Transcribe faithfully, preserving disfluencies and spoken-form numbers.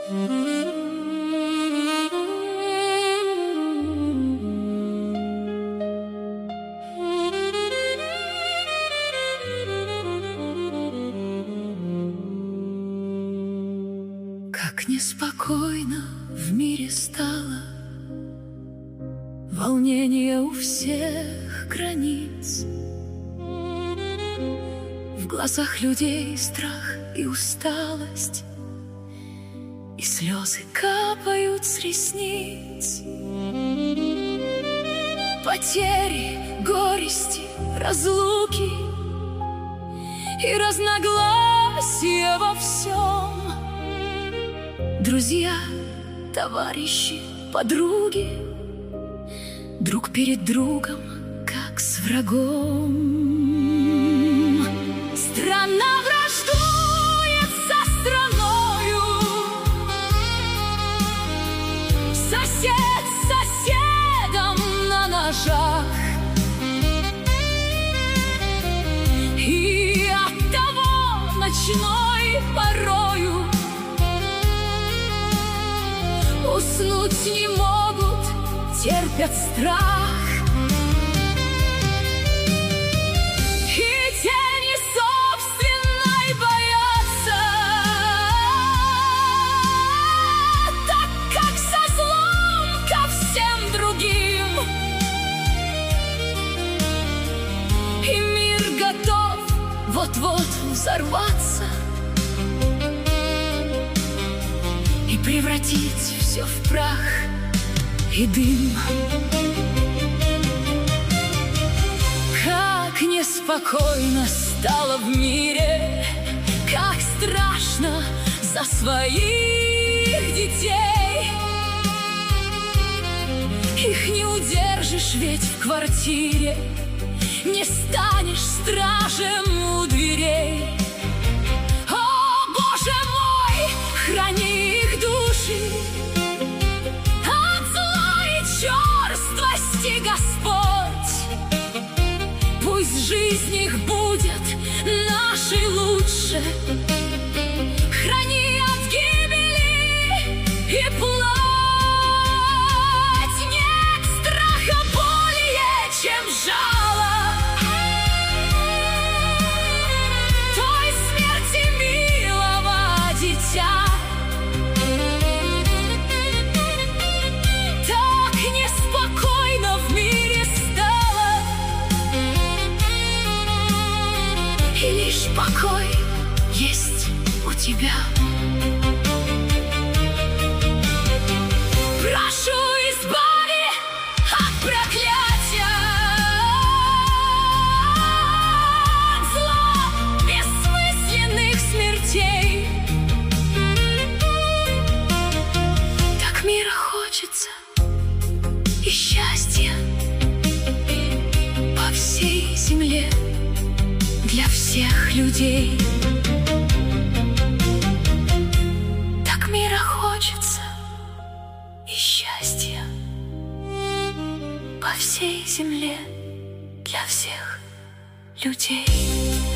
Как неспокойно в мире стало, волнение у всех границ. В глазах людей страх и усталость, и слезы капают с ресниц. Потери, горести, разлуки и разногласия во всем. Друзья, товарищи, подруги, друг перед другом, как с врагом. Страна враждует со страною, сосед с соседом на ножах, и оттого ночной порою уснуть не могут, терпят страх. И тени собственной боятся, так как со злом ко всем другим. И мир готов вот-вот взорваться и превратить все в прах и дым. Как неспокойно стало в мире, как страшно за своих детей. Их не удержишь ведь в квартире, не станешь стражем у дверей. О, Боже мой, храни их души от зла и черствости, Господь. Пусть жизнь их будет нашей лучше. Храни от гибели и плоть. Нет страха более, чем жало той смерти милого дитя. Так неспокойно в мире стало, и лишь покой есть у тебя. Прошу, избави от проклятия, от зла бессмысленных смертей. Так мира хочется и счастья по всей земле для всех людей. Так мира хочется и счастья по всей земле для всех людей.